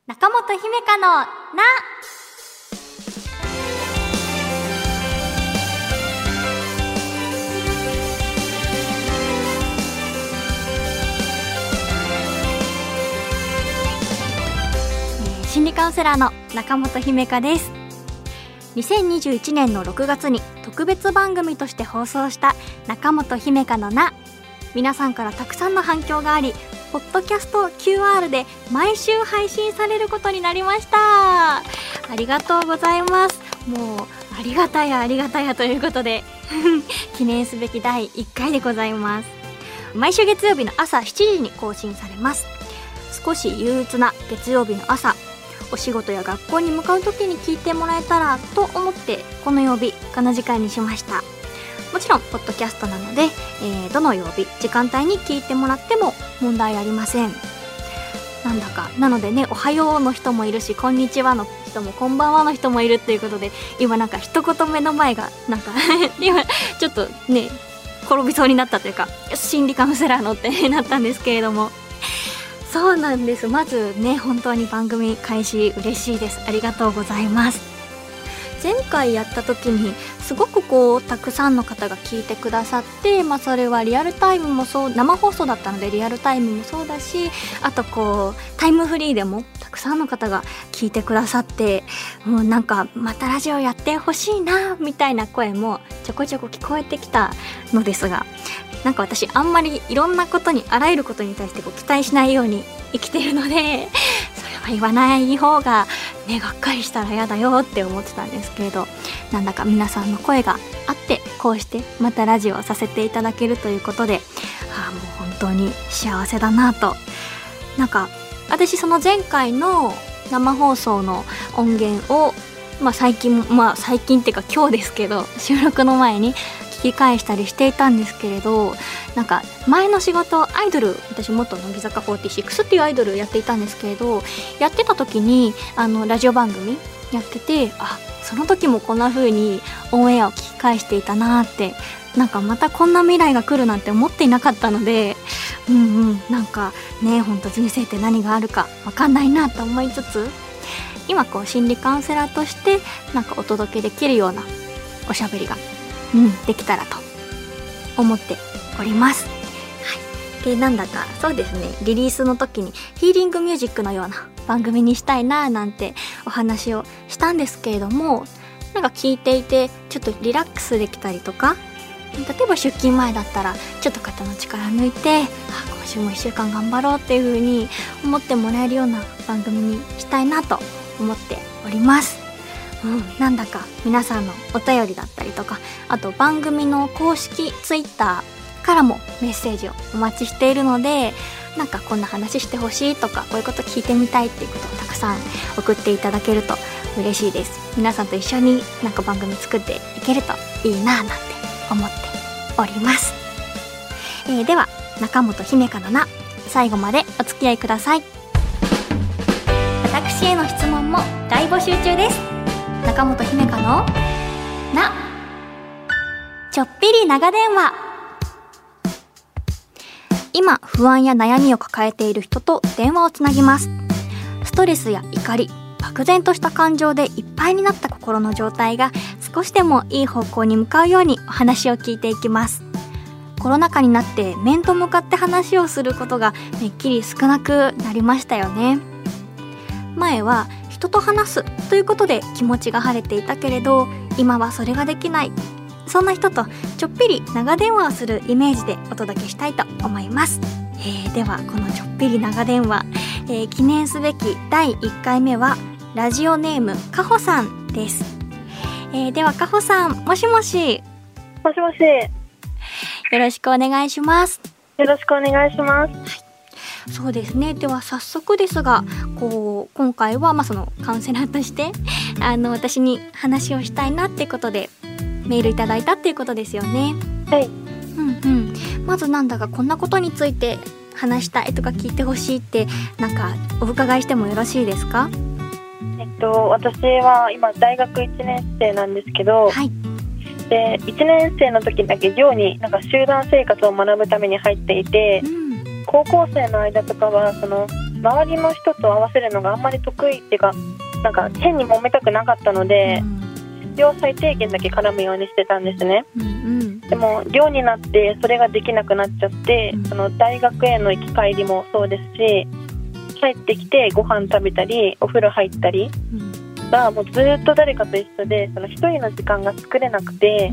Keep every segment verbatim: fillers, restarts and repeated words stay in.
中本姫香のな。心理カウンセラーの中本姫香です。にせんにじゅういちねんのろくがつに特別番組として放送した中本姫香のな。皆さんからたくさんの反響があり、ポッドキャスト キューアール で毎週配信されることになりました。ありがとうございます。もうありがたやありがたやということで記念すべきだいいっかいでございます。毎週月曜日の朝しちじに更新されます。少し憂鬱な月曜日の朝、お仕事や学校に向かう時に聞いてもらえたらと思ってこの曜日この時間にしました。もちろんポッドキャストなので、えー、どの曜日時間帯に聞いてもらっても問題ありません。なんだかなのでね、おはようの人もいるし、こんにちはの人もこんばんはの人もいるっていうことで、今なんか一言目の前がなんか今ちょっとね転びそうになったというか、心理カウンセラーのってなったんですけれども、そうなんです。まずね、本当に番組開始嬉しいです。ありがとうございます。前回やった時にすごくこうたくさんの方が聞いてくださって、まあ、それはリアルタイムもそう、生放送だったのでリアルタイムもそうだし、あとこうタイムフリーでもたくさんの方が聞いてくださって、もうなんかまたラジオやってほしいなみたいな声もちょこちょこ聞こえてきたのですが、なんか私あんまりいろんなことに、あらゆることに対してこう期待しないように生きてるので、それは言わない方がね、がっかりしたら嫌だよって思ってたんですけれど、なんだか皆さんの声があって、こうしてまたラジオをさせていただけるということで、ああもう本当に幸せだなと。なんか私その前回の生放送の音源を、まあ最近、まあ最近っていうか今日ですけど、収録の前に聞き返したりしていたんですけれど、なんか前の仕事アイドル、私元乃木坂フォーティーシックスっていうアイドルやっていたんですけれど、やってた時にあのラジオ番組やってて、あ、その時もこんな風にオンエアを聞き返していたなって、なんかまたこんな未来が来るなんて思っていなかったので、うんうん、なんかね、ほんと人生って何があるか分かんないなと思いつつ、今こう心理カウンセラーとしてなんかお届けできるようなおしゃべりがうん、できたらと思っております。はい。で、なんだかそうですね、リリースの時にヒーリングミュージックのような番組にしたいななんてお話をしたんですけれども、なんか聞いていてちょっとリラックスできたりとか、例えば出勤前だったらちょっと肩の力抜いて、あ、今週もいっしゅうかん頑張ろうっていう風に思ってもらえるような番組にしたいなと思っております。うん、なんだか皆さんのお便りだったりとか、あと番組の公式ツイッターからもメッセージをお待ちしているので、なんかこんな話してほしいとか、こういうこと聞いてみたいっていうことをたくさん送っていただけると嬉しいです。皆さんと一緒になんか番組作っていけるといいななんて思っております。えー、では中本姫香のな、最後までお付き合いください。私への質問も大募集中です。中本姫香のな、ちょっぴり長電話。今不安や悩みを抱えている人と電話をつなぎます。ストレスや怒り、漠然とした感情でいっぱいになった心の状態が少しでもいい方向に向かうようにお話を聞いていきます。コロナ禍になって面と向かって話をすることがめっきり少なくなりましたよね。前は人と話すということで気持ちが晴れていたけれど、今はそれができない。そんな人とちょっぴり長電話をするイメージでお届けしたいと思います。えー、ではこのちょっぴり長電話、えー、記念すべきだいいっかいめはラジオネームかほさんです。えー、ではかほさん、もしもし。 もしもし。 よろしくお願いします。 よろしくお願いします。はい、 そうですね。では早速ですが、こう今回はまあそのカウンセラーとしてあの私に話をしたいなってことでメールいただいたっていうことですよね。 はい。 うんうん。まずなんだかこんなことについて話したいとか聞いてほしいってなんかお伺いしてもよろしいですか？ えっと私は今大学いちねん生なんですけど、 はい。 でいちねん生の時だけ寮になんか集団生活を学ぶために入っていて、うん、高校生の間とかはその周りの人と合わせるのがあんまり得意っていうか、なんか変に揉めたくなかったので、うん、必要最低限だけ絡むようにしてたんですね、うんうん、でも寮になってそれができなくなっちゃって、うん、その大学への行き帰りもそうですし、帰ってきてご飯食べたりお風呂入ったりがもうずっと誰かと一緒で、その一人の時間が作れなくて、うん、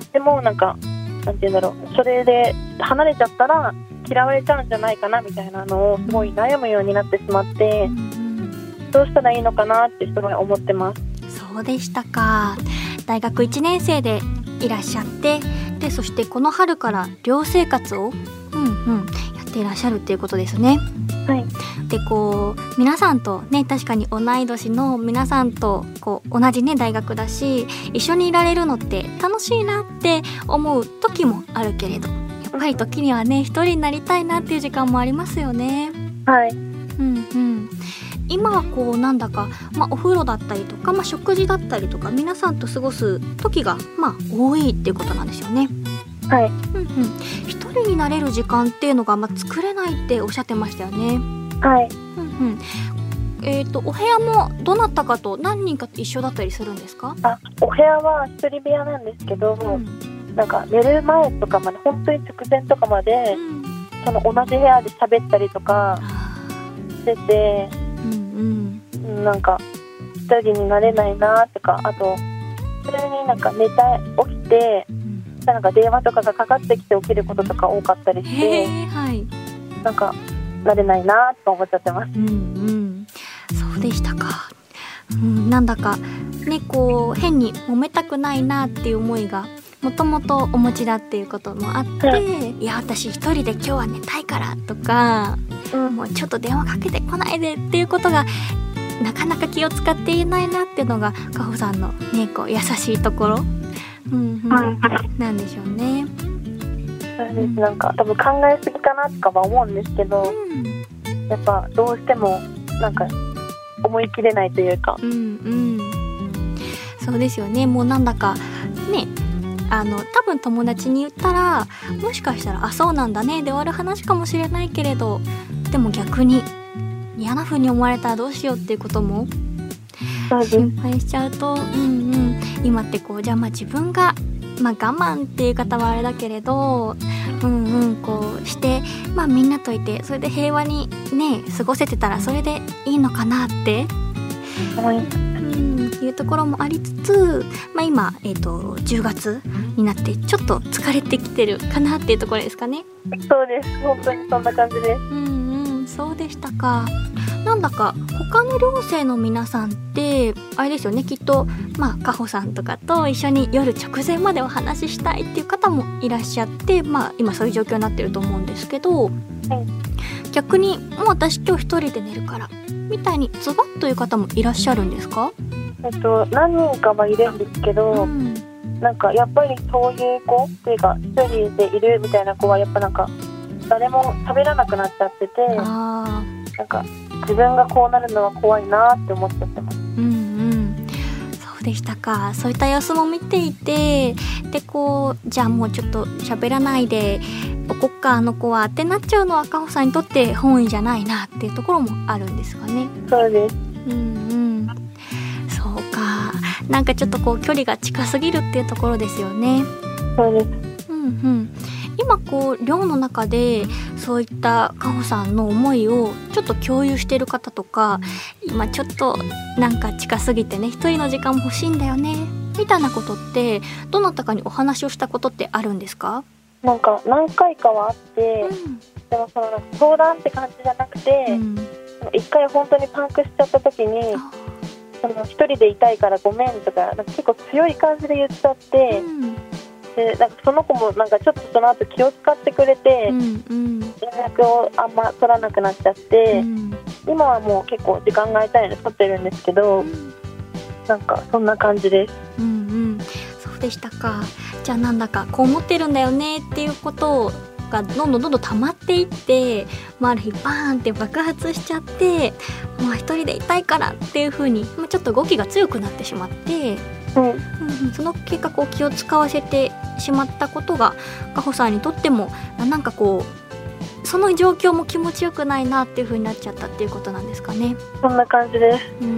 でもなんかなんて言うんだろう、それで離れちゃったら嫌われちゃうんじゃないかなみたいなのをすごい悩むようになってしまって、うん、どうしたらいいのかなってすごい思ってます。 そうでしたか。大学いちねん生でいらっしゃって、でそしてこの春から寮生活を、うんうん、やっていらっしゃるっていうことですね。 はい、 でこう皆さんとね、確かに同い年の皆さんとこう同じね大学だし、一緒にいられるのって楽しいなって思う時もあるけれど、やっぱり時にはね一人になりたいなっていう時間もありますよね。 はい、 うんうん。今はこうなんだか、まあ、お風呂だったりとか、まあ、食事だったりとか皆さんと過ごす時がまあ多いっていうことなんですよね。 はい、 うんうん。一人になれる時間っていうのが、まあ、作れないっておっしゃってましたよね。 はい、 うんうん。えーと、お部屋もどなたかと何人かと一緒だったりするんですか？ あ、お部屋は一人部屋なんですけど、うん、なんか寝る前とかまで本当に直前とかまで、うん、その同じ部屋で喋ったりとかしてて、うんうん、なんか一人になれないなとか、あと普通になんか寝た起きて、うん、なんか電話とかがかかってきて起きることとか多かったりして、 はい、 なんかなれないなと思っちゃってます。 うんうん、そうでしたか。うん、なんだかねこう変に揉めたくないなっていう思いがもともとお持ちだっていうこともあって、うん、いや私一人で今日は寝たいからとか、うん、もうちょっと電話かけてこないでっていうことがなかなか気を使っていないなっていうのがかほさんのねこう優しいところ、うんうん、なんでしょうね。 そうです。なんか多分考えすぎかなとかは思うんですけど、うん、やっぱどうしてもなんか思い切れないというか、 うんうん、そうですよね。もうなんだかね、あの多分友達に言ったらもしかしたらあそうなんだねで終わる話かもしれないけれど、でも逆に嫌な風に思われたらどうしようっていうことも心配しちゃうと、うんうん、今ってこうじゃあまあ自分がまあ、我慢っていう方はあれだけれど、うんうん、こうして、まあ、みんなといてそれで平和にね過ごせてたらそれでいいのかなって、はい、うんいうところもありつつ、まあ、今、えーと、じゅうがつになってちょっと疲れてきてるかなっていうところですかね。 そうです、本当にそんな感じです。 うんうん、そうでしたか。なんだか他の寮生の皆さんってあれですよね、きっとまあかほさんとかと一緒に夜直前までお話ししたいっていう方もいらっしゃって、まあ今そういう状況になってると思うんですけど、はい、逆にもう私今日一人で寝るからみたいにズバッという方もいらっしゃるんですか？ えっと何人かはいるんですけど、うん、なんかやっぱりそういう子っていうか一人でいるみたいな子はやっぱなんか誰も喋らなくなっちゃってて、あなんか自分がこうなるのは怖いなって思っちゃってます。うんうん、 そうでしたか。そういった様子も見ていて、でこうじゃあもうちょっと喋らないでおこっかあの子はってなっちゃうのはかほさんにとって本意じゃないなっていうところもあるんですかね。 そうです。 うんうん、そうか。なんかちょっとこう距離が近すぎるっていうところですよね。 そうです。 うんうん。今こう寮の中でそういったかほさんの思いをちょっと共有している方とか、今ちょっとなんか近すぎてね一人の時間も欲しいんだよねみたいなことってどなたかにお話をしたことってあるんですか？ なんか何回かはあって、うん、でもその相談って感じじゃなくて、うん、一回本当にパンクしちゃった時にその一人でいたいからごめんとか、なんか結構強い感じで言っちゃって、うんでなんかその子もなんかちょっとその後気を使ってくれて、うんうん、連絡をあんま取らなくなっちゃって、うん、今はもう結構時間が空いたので取ってるんですけど、うん、なんかそんな感じです。 うんうん、そうでしたか。じゃあなんだかこう思ってるんだよねっていうことがどんどんどんどん溜まっていって、まあ、ある日バーンって爆発しちゃって、もう一人でいたいからっていう風に、まあ、ちょっと動きが強くなってしまって、うんうん、その結果こう気を使わせてしまったことがかほさんにとってもなんかこうその状況も気持ちよくないなっていう風になっちゃったっていうことなんですかね。 そんな感じです。 うんうん。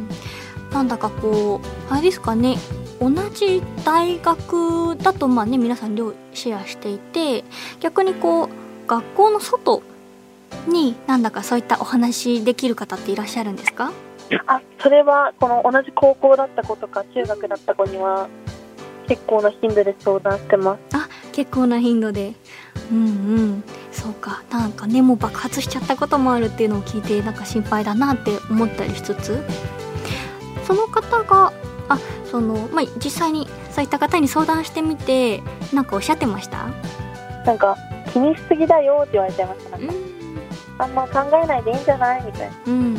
なんだかこうあれですかね、同じ大学だとまあね皆さん寮シェアしていて、逆にこう学校の外になんだかそういったお話できる方っていらっしゃるんですか？ あ、それはこの同じ高校だった子とか中学だった子には結構な頻度で相談してます。 あ、結構な頻度で。うんうん、そうか。なんかねもう爆発しちゃったこともあるっていうのを聞いてなんか心配だなって思ったりしつつ、その方があその、まあ、実際にそういった方に相談してみてなんかおっしゃってました？ なんか気にしすぎだよって言われちゃいました。なんか、うん、あんま考えないでいいんじゃないみたいな。 うんうん。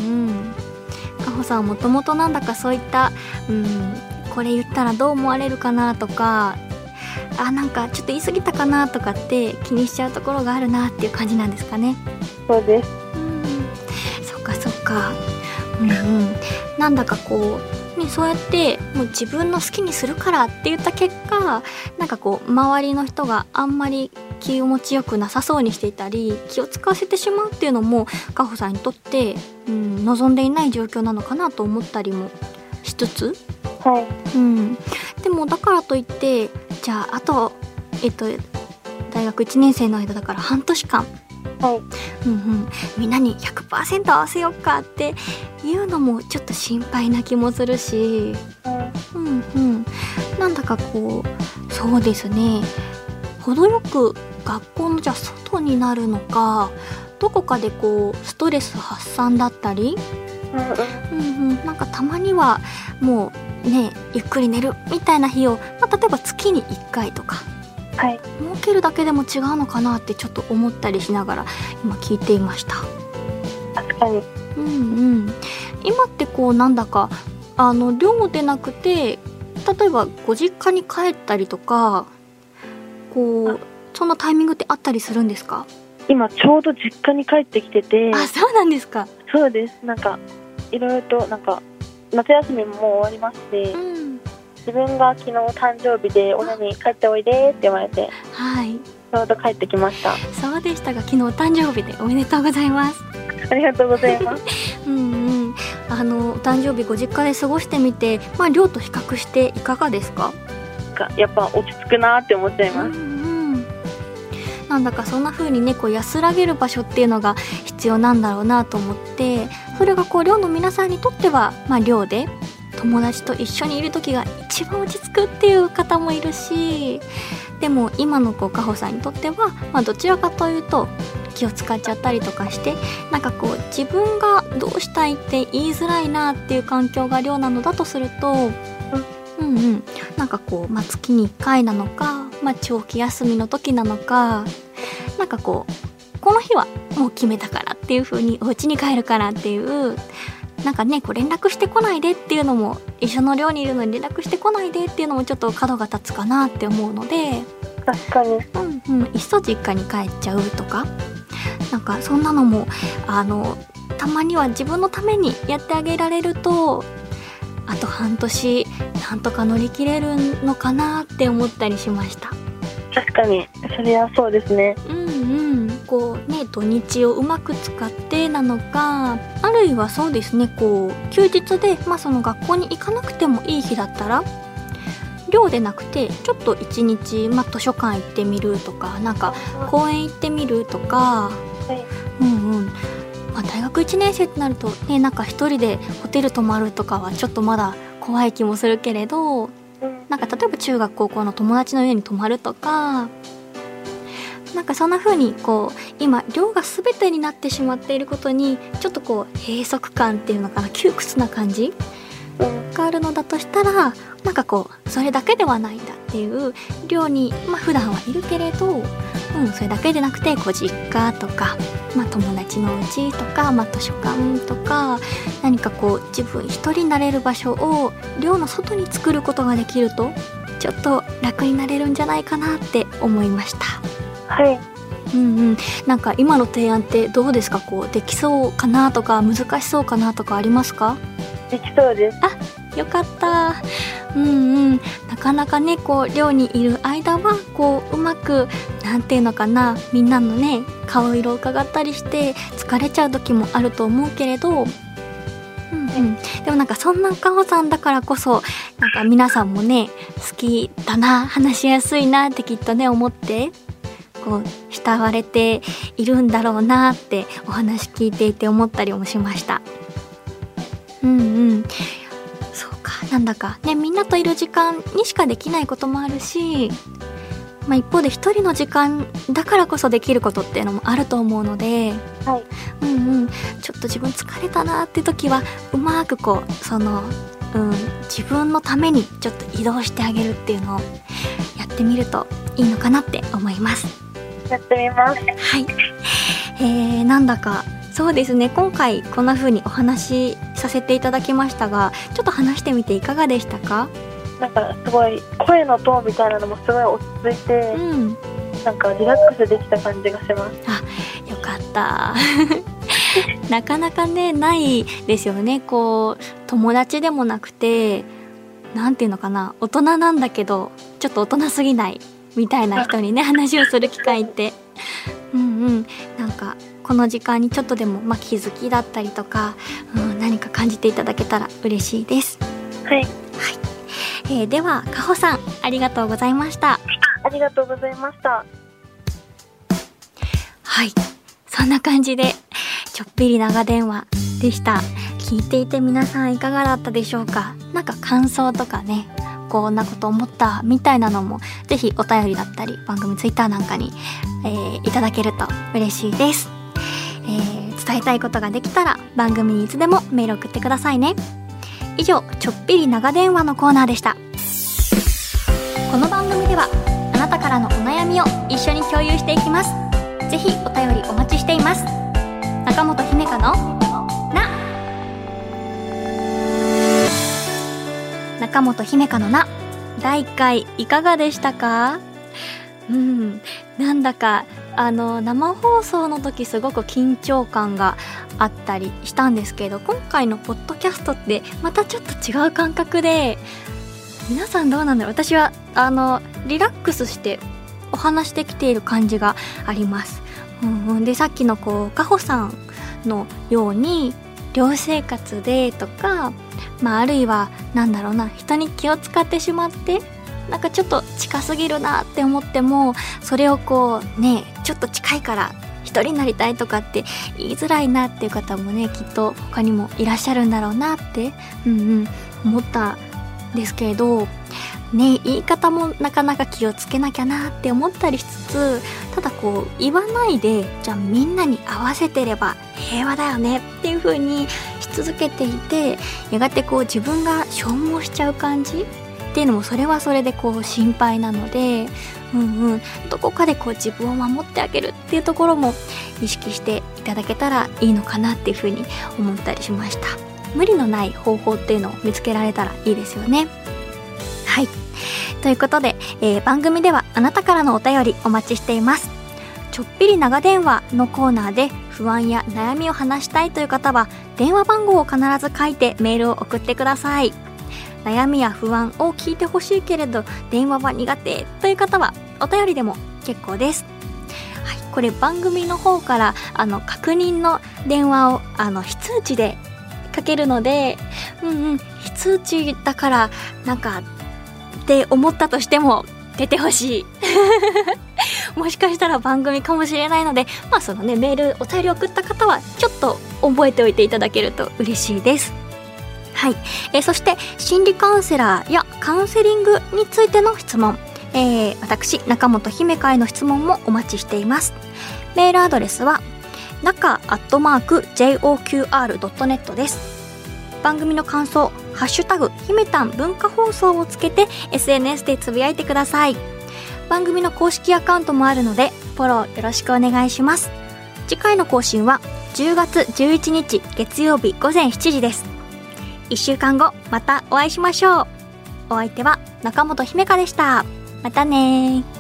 かほさんはもともとなんだかそういった、うん、これ言ったらどう思われるかなとか、あなんかちょっと言い過ぎたかなとかって気にしちゃうところがあるなっていう感じなんですかね。 そうです。 うん、そっかそっか。うんうん。なんだかこうね、そうやってもう自分の好きにするからって言った結果、なんかこう周りの人があんまり気持ちよくなさそうにしていたり気を使わせてしまうっていうのもかほさんにとって、うん、望んでいない状況なのかなと思ったりもしつつ、 はい、 うん、でもだからといってじゃああと、えっと、大学いちねん生の間だから半年間、 はい、 うんうん、みんなに ひゃくパーセント 合わせようかっていうのもちょっと心配な気もするし、うんうんうん、なんだかこうそうですね、程よく学校のじゃあ外になるのか、どこかでこうストレス発散だったり、うんうん、なんかたまにはもうねゆっくり寝るみたいな日を、まあ、例えば月にいっかいとか、 はい、 設けるだけでも違うのかなってちょっと思ったりしながら今聞いていました。 確かに。 うんうん。今ってこうなんだかあの寮でなくて例えばご実家に帰ったりとかこうそんなタイミングってあったりするんですか？ 今ちょうど実家に帰ってきてて。 あ、そうなんですか。 そうです。なんかいろいろとなんか夏休みももう終わりまして、うん、自分が昨日誕生日で親に帰っておいでって言われて、 はい、 ちょうど帰ってきました。 そうでしたが、昨日お誕生日でおめでとうございます。 ありがとうございますうん、うん、あのお誕生日ご実家で過ごしてみて、まあ、寮と比較していかがですか？ やっぱ落ち着くなって思っちゃいます。うんうん、 なんだかそんな風にねこう安らげる場所っていうのが必要なんだろうなと思って、それがこう寮の皆さんにとっては、まあ、寮で友達と一緒にいる時が一番落ち着くっていう方もいるし、でも今のこうかほさんにとっては、まあ、どちらかというと気を使っちゃったりとかして、なんかこう自分がどうしたいって言いづらいなっていう環境が寮なのだとすると、うんうんうん、なんかこう、まあ、月にいっかいなのか、まあ、長期休みの時なのか、なんかこうこの日はもう決めたからっていう風にお家に帰るからっていうなんかねこう連絡してこないでっていうのも、一緒の寮にいるのに連絡してこないでっていうのもちょっと角が立つかなって思うので、 確かに、 うんうん、いっそ実家に帰っちゃうとか、なんかそんなのもあのたまには自分のためにやってあげられると、あと半年なんとか乗り切れるのかなって思ったりしました。 確かにそれはそうですね。 うんうん、こうね土日をうまく使ってなのか、あるいはそうですねこう休日で、まあ、その学校に行かなくてもいい日だったら寮でなくてちょっと一日、まあ、図書館行ってみるとか、なんか公園行ってみるとか、はい、うんうん、まあ、大学いちねん生ってなるとね、なんか一人でホテル泊まるとかはちょっとまだ怖い気もするけれど、なんか例えば中学高校の友達の家に泊まるとか、なんかそんな風にこう今寮が全てになってしまっていることにちょっとこう閉塞感っていうのかな、窮屈な感じがあるのだとしたら、なんかこうそれだけではないんだっていう寮に、まあ、普段はいるけれど、うん、それだけでなくてこう実家とか、まあ、友達の家とか、まあ、図書館とか、何かこう自分一人になれる場所を寮の外に作ることができるとちょっと楽になれるんじゃないかなって思いました。 はい、 うんうん、なんか今の提案ってどうですか？こうできそうかなとか難しそうかなとかありますか？ できそうです。 あ、 よかった。うんうん。なかなかね、こう寮にいる間はこううまくなんていうのかな、みんなのね顔色を伺ったりして疲れちゃう時もあると思うけれど、うんうん、でもなんかそんなかほさんだからこそなんか皆さんもね好きだな、話しやすいなってきっとね思ってこう慕われているんだろうなってお話聞いていて思ったりもしました。うんうん、そうか、なんだかねみんなといる時間にしかできないこともあるし、まあ、一方で一人の時間だからこそできることっていうのもあると思うので、 はい、 うんうん、ちょっと自分疲れたなって時はうまくこうその、うん、自分のためにちょっと移動してあげるっていうのをやってみるといいのかなって思います。 やってみます。 はい、えー、なんだかそうですね、今回こんな風にお話しさせていただきましたが、ちょっと話してみていかがでしたか？ なんかすごい声のトーンみたいなのもすごい落ち着いて、うん、なんかリラックスできた感じがします。 あ、よかったなかなかねないですよね。こう友達でもなくてなんていうのかな、大人なんだけどちょっと大人すぎないみたいな人にね話をする機会ってうんうん、なんかこの時間にちょっとでも、まあ、気づきだったりとか、うん、何か感じていただけたら嬉しいです。 はい、はい、 えー、ではかほさんありがとうございました。 ありがとうございました。 はい、そんな感じでちょっぴり長電話でした。聞いていて皆さんいかがだったでしょうか？なんか感想とかね、こんなこと思ったみたいなのもぜひお便りだったり番組ツイッターなんかに、えー、いただけると嬉しいです。えー、伝えたいことができたら番組にいつでもメール送ってくださいね。以上、ちょっぴり長電話のコーナーでした。この番組ではあなたからのお悩みを一緒に共有していきます。ぜひお便りお待ちしています。中本姫香のな中本姫香のなだいいっかいいかがでしたか？うん、なんだかあの生放送の時すごく緊張感があったりしたんですけど、今回のポッドキャストってまたちょっと違う感覚で、皆さんどうなんだろう。私はあのリラックスしてお話できている感じがあります。うんうん、でさっきのこうかほさんのように寮生活でとか、まあ、あるいはなんだろうな、人に気を使ってしまってなんかちょっと近すぎるなって思っても、それをこうねちょっと近いから一人になりたいとかって言いづらいなっていう方もねきっと他にもいらっしゃるんだろうなって、うんうん、思ったんですけれどね、言い方もなかなか気をつけなきゃなって思ったりしつつ、ただこう言わないでじゃあみんなに合わせてれば平和だよねっていう風にし続けていて、やがてこう自分が消耗しちゃう感じっていうのもそれはそれでこう心配なので、うんうん、どこかでこう自分を守ってあげるっていうところも意識していただけたらいいのかなっていう風に思ったりしました。無理のない方法っていうのを見つけられたらいいですよね。はい、ということで、えー、番組ではあなたからのお便りお待ちしています。ちょっぴり長電話のコーナーで不安や悩みを話したいという方は電話番号を必ず書いてメールを送ってください。悩みや不安を聞いてほしいけれど電話は苦手という方はお便りでも結構です。はい、これ番組の方からあの確認の電話をあの非通知でかけるので、うんうん、非通知だからなんかって思ったとしても出てほしいもしかしたら番組かもしれないので、まあそのねメールお便り送った方はちょっと覚えておいていただけると嬉しいです。はい、えー、そして心理カウンセラーやカウンセリングについての質問、えー、私中本姫香への質問もお待ちしています。メールアドレスは中アットマーク ジェイオーキューアールドットネット です。番組の感想ハッシュタグひめたん文化放送をつけて エスエヌエス でつぶやいてください。番組の公式アカウントもあるのでフォローよろしくお願いします。次回の更新はじゅうがつじゅういちにち月曜日午前しちじです。いっしゅうかんごまたお会いしましょう。お相手は中本姫香でした。またね。